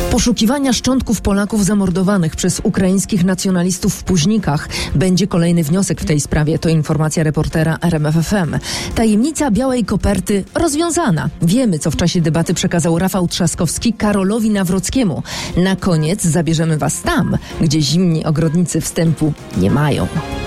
Poszukiwania szczątków Polaków zamordowanych przez ukraińskich nacjonalistów w Późnikach. Będzie kolejny wniosek w tej sprawie. To informacja reportera RMF FM. Tajemnica białej koperty rozwiązana. Wiemy, co w czasie debaty przekazał Rafał Trzaskowski Karolowi Nawrockiemu. Na koniec zabierzemy was tam, gdzie zimni ogrodnicy wstępu nie mają.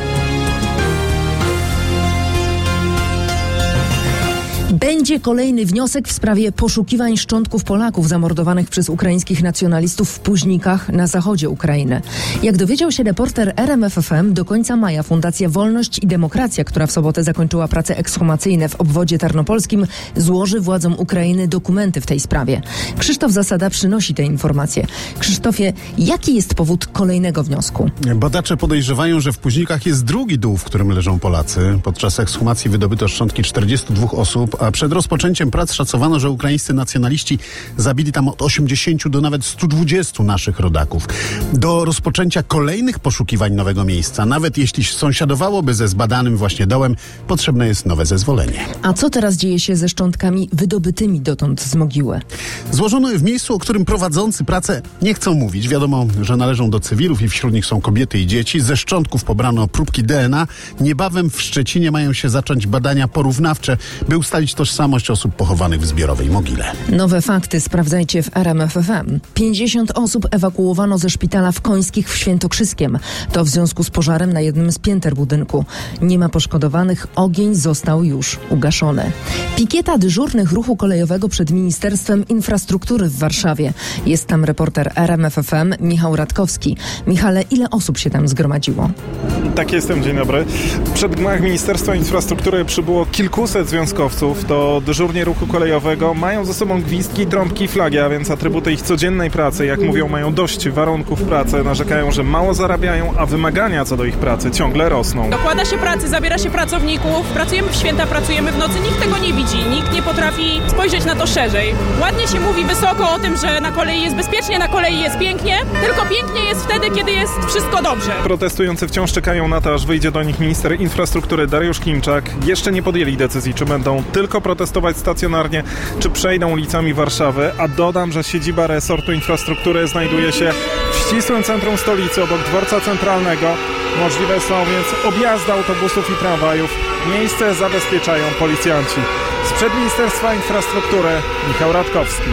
Będzie kolejny wniosek w sprawie poszukiwań szczątków Polaków zamordowanych przez ukraińskich nacjonalistów w Późnikach na zachodzie Ukrainy. Jak dowiedział się reporter RMF FM, do końca maja Fundacja Wolność i Demokracja, która w sobotę zakończyła prace ekshumacyjne w obwodzie tarnopolskim, złoży władzom Ukrainy dokumenty w tej sprawie. Krzysztof Zasada przynosi te informacje. Krzysztofie, jaki jest powód kolejnego wniosku? Badacze podejrzewają, że w Późnikach jest drugi dół, w którym leżą Polacy. Podczas ekshumacji wydobyto szczątki 42 osób, a przed rozpoczęciem prac szacowano, że ukraińscy nacjonaliści zabili tam od 80 do nawet 120 naszych rodaków. Do rozpoczęcia kolejnych poszukiwań nowego miejsca, nawet jeśli sąsiadowałoby ze zbadanym właśnie dołem, potrzebne jest nowe zezwolenie. A co teraz dzieje się ze szczątkami wydobytymi dotąd z mogiły? Złożono je w miejscu, o którym prowadzący pracę nie chcą mówić. Wiadomo, że należą do cywilów i wśród nich są kobiety i dzieci. Ze szczątków pobrano próbki DNA. Niebawem w Szczecinie mają się zacząć badania porównawcze, by ustalić tożsamość osób pochowanych w zbiorowej mogile. Nowe fakty sprawdzajcie w RMF FM. 50 osób ewakuowano ze szpitala w Końskich w Świętokrzyskiem. To w związku z pożarem na jednym z pięter budynku. Nie ma poszkodowanych, ogień został już ugaszony. Pikieta dyżurnych ruchu kolejowego przed Ministerstwem Infrastruktury w Warszawie. Jest tam reporter RMF FM Michał Radkowski. Michale, ile osób się tam zgromadziło? Tak, jestem, dzień dobry. Przed gmach Ministerstwa Infrastruktury przybyło kilkuset związkowców. To dyżurni ruchu kolejowego mają ze sobą gwizdki, trąbki i flagi, a więc atrybuty ich codziennej pracy. Jak mówią, mają dość warunków pracy, narzekają, że mało zarabiają, a wymagania co do ich pracy ciągle rosną. Dokłada się pracy, zabiera się pracowników, pracujemy w święta, pracujemy w nocy, nikt tego nie widzi, nikt nie potrafi spojrzeć na to szerzej. Ładnie się mówi wysoko o tym, że na kolei jest bezpiecznie, na kolei jest pięknie, tylko pięknie jest wtedy, kiedy jest wszystko dobrze. Protestujący wciąż czekają na to, aż wyjdzie do nich minister infrastruktury Dariusz Klimczak. Jeszcze nie podjęli decyzji, czy będą tylko protestować stacjonarnie, czy przejdą ulicami Warszawy, a dodam, że siedziba resortu infrastruktury znajduje się w ścisłym centrum stolicy, obok dworca centralnego. Możliwe są więc objazdy autobusów i tramwajów. Miejsce zabezpieczają policjanci. Sprzed Ministerstwa Infrastruktury Michał Radkowski.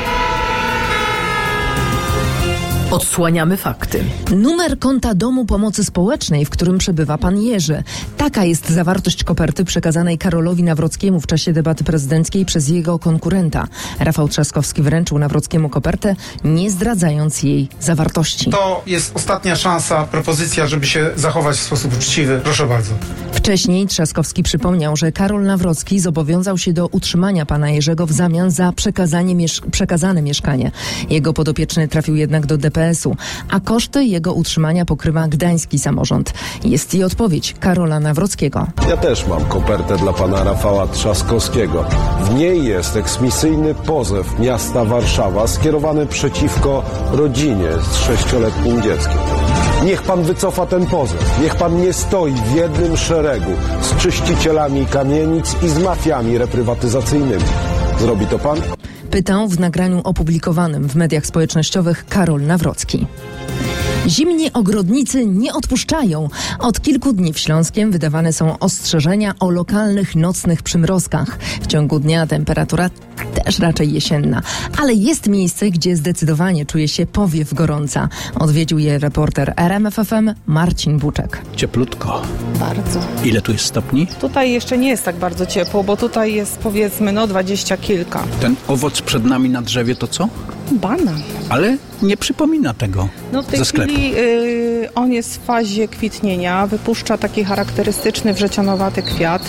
Odsłaniamy fakty. Numer konta Domu Pomocy Społecznej, w którym przebywa pan Jerzy. Taka jest zawartość koperty przekazanej Karolowi Nawrockiemu w czasie debaty prezydenckiej przez jego konkurenta. Rafał Trzaskowski wręczył Nawrockiemu kopertę, nie zdradzając jej zawartości. To jest ostatnia szansa, propozycja, żeby się zachować w sposób uczciwy. Proszę bardzo. Wcześniej Trzaskowski przypomniał, że Karol Nawrocki zobowiązał się do utrzymania pana Jerzego w zamian za przekazane mieszkanie. Jego podopieczny trafił jednak do DPS-u, a koszty jego utrzymania pokrywa gdański samorząd. Jest i odpowiedź Karola Nawrockiego. Ja też mam kopertę dla pana Rafała Trzaskowskiego. W niej jest eksmisyjny pozew miasta Warszawa skierowany przeciwko rodzinie z 6-letnim dzieckiem. Niech pan wycofa ten pozew. Niech pan nie stoi w jednym szeregu z czyścicielami kamienic i z mafiami reprywatyzacyjnymi. Zrobi to pan? Pytał w nagraniu opublikowanym w mediach społecznościowych Karol Nawrocki. Zimni ogrodnicy nie odpuszczają. Od kilku dni w Śląskiem wydawane są ostrzeżenia o lokalnych nocnych przymrozkach. W ciągu dnia temperatura też raczej jesienna. Ale jest miejsce, gdzie zdecydowanie czuje się powiew gorąca. Odwiedził je reporter RMF FM Marcin Buczek. Cieplutko. Bardzo. Ile tu jest stopni? Tutaj jeszcze nie jest tak bardzo ciepło, bo tutaj jest powiedzmy 20 kilka. Ten owoc przed nami na drzewie to co? Banan. Ale nie przypomina tego No w tej ze sklepu. chwili on jest w fazie kwitnienia, wypuszcza taki charakterystyczny wrzecionowaty kwiat.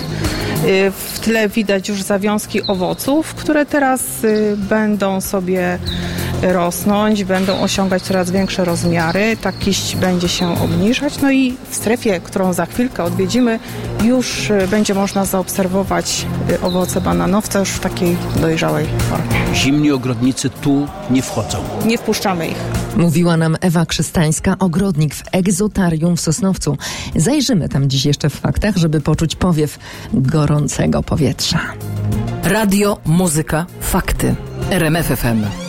W tle widać już zawiązki owoców, które teraz będą sobie rosnąć, będą osiągać coraz większe rozmiary. Ta kiść będzie się obniżać. No i w strefie, którą za chwilkę odwiedzimy, już będzie można zaobserwować owoce bananowca już w takiej dojrzałej formie. Zimni ogrodnicy tu nie wchodzą. Nie wpuszczamy ich. Mówiła nam Ewa Krzystańska, ogrodnik w Egzotarium w Sosnowcu. Zajrzymy tam dziś jeszcze w faktach, żeby poczuć powiew gorącego powietrza. Radio, muzyka, fakty. RMF FM.